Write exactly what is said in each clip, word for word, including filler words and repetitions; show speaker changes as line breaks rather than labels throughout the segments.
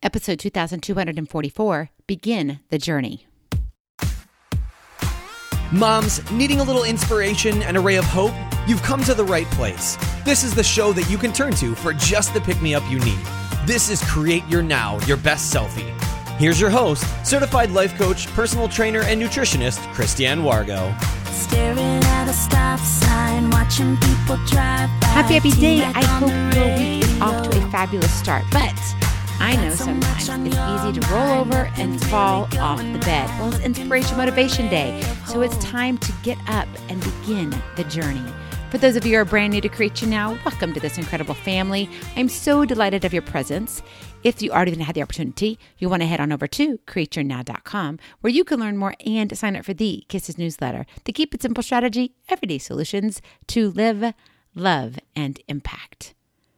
Episode two thousand two hundred forty-four, Begin the Journey.
Moms, needing a little inspiration and a ray of hope? You've come to the right place. This is the show that you can turn to for just the pick-me-up you need. This is Create Your Now, Your Best Selfie. Here's your host, certified life coach, personal trainer, and nutritionist, Christiane Wargo.
Staring at a stop sign, watching people drive by.
Happy, happy day. I hope your week is off to a fabulous start. But I know sometimes it's easy to roll over and fall off the bed. Well, it's Inspiration Motivation Day, so it's time to get up and begin the journey. For those of you who are brand new to Create Your Now, welcome to this incredible family. I'm so delighted of your presence. If you already had the opportunity, you want to head on over to create your now dot com, where you can learn more and sign up for the Kisses newsletter, the Keep It Simple strategy, everyday solutions to live, love, and impact.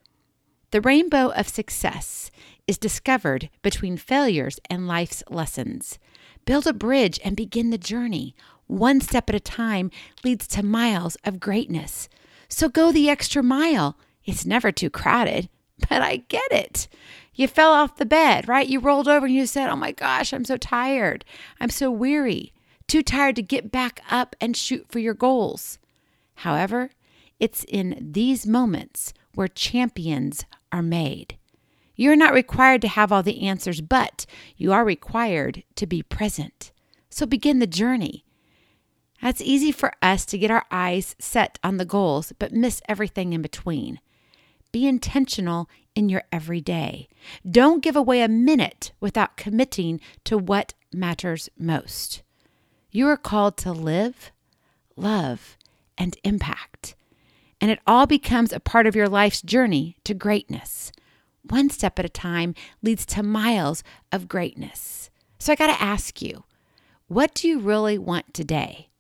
The rainbow of success is discovered between failures and life's lessons. Build a bridge and begin the journey. One step at a time leads to miles of greatness. So go the extra mile. It's never too crowded, but I get it. You fell off the bed, right? You rolled over and you said, oh my gosh, I'm so tired. I'm so weary. Too tired to get back up and shoot for your goals. However, it's in these moments where champions are made. You're not required to have all the answers, but you are required to be present. So begin the journey. It's easy for us to get our eyes set on the goals, but miss everything in between. Be intentional in your everyday. Don't give away a minute without committing to what matters most. You are called to live, love, and impact. And it all becomes a part of your life's journey to greatness. One step at a time leads to miles of greatness. So I got to ask you, what do you really want today?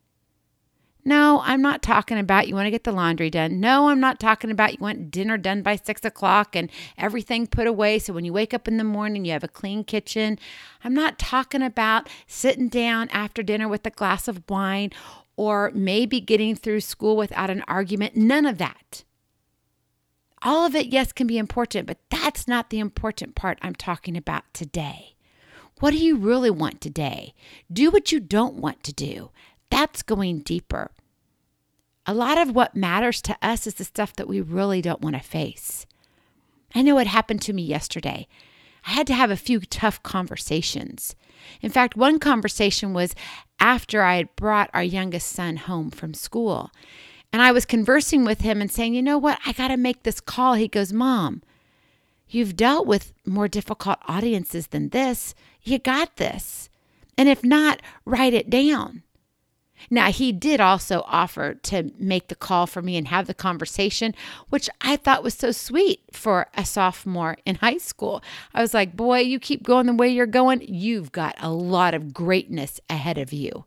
No, I'm not talking about you want to get the laundry done. No, I'm not talking about you want dinner done by six o'clock and everything put away so when you wake up in the morning, you have a clean kitchen. I'm not talking about sitting down after dinner with a glass of wine or maybe getting through school without an argument. None of that. All of it, yes, can be important, but that's not the important part I'm talking about today. What do you really want today? Do what you don't want to do. That's going deeper. A lot of what matters to us is the stuff that we really don't want to face. I know what happened to me yesterday. I had to have a few tough conversations. In fact, one conversation was after I had brought our youngest son home from school. And I was conversing with him and saying, you know what, I got to make this call. He goes, Mom, you've dealt with more difficult audiences than this. You got this. And if not, write it down. Now, he did also offer to make the call for me and have the conversation, which I thought was so sweet for a sophomore in high school. I was like, boy, you keep going the way you're going. You've got a lot of greatness ahead of you.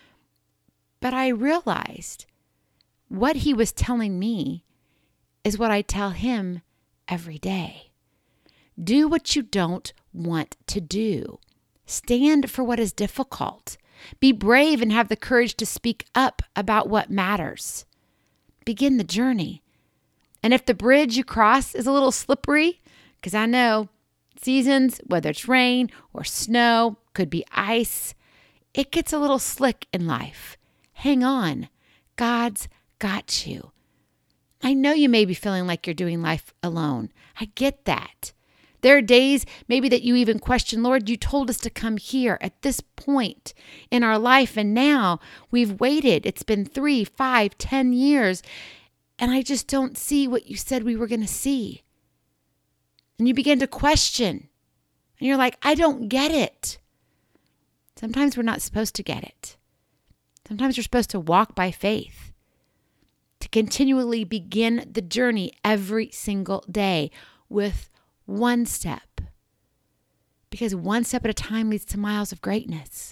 But I realized what he was telling me is what I tell him every day. Do what you don't want to do. Stand for what is difficult. Be brave and have the courage to speak up about what matters. Begin the journey. And if the bridge you cross is a little slippery, because I know seasons, whether it's rain or snow, could be ice, it gets a little slick in life. Hang on. God's got you. I know you may be feeling like you're doing life alone. I get that. There are days maybe that you even question, Lord, you told us to come here at this point in our life, and now we've waited. It's been three, five, ten years, and I just don't see what you said we were going to see. And you begin to question, and you're like, I don't get it. Sometimes we're not supposed to get it. Sometimes you're supposed to walk by faith, to continually begin the journey every single day with one step, because one step at a time leads to miles of greatness.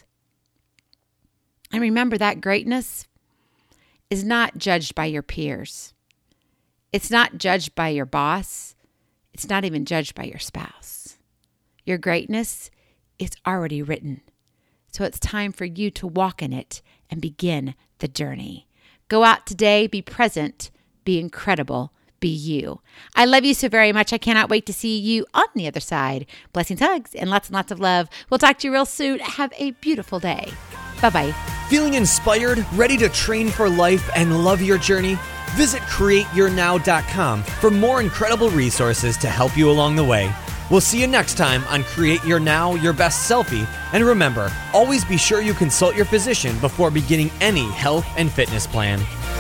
And remember, that greatness is not judged by your peers. It's not judged by your boss. It's not even judged by your spouse. Your greatness is already written. So it's time for you to walk in it and begin the journey. Go out today, be present, be incredible, be you. I love you so very much. I cannot wait to see you on the other side. Blessings, hugs, and lots and lots of love. We'll talk to you real soon. Have a beautiful day. Bye-bye.
Feeling inspired, ready to train for life, and love your journey? Visit create your now dot com for more incredible resources to help you along the way. We'll see you next time on Create Your Now, Your Best Selfie. And remember, always be sure you consult your physician before beginning any health and fitness plan.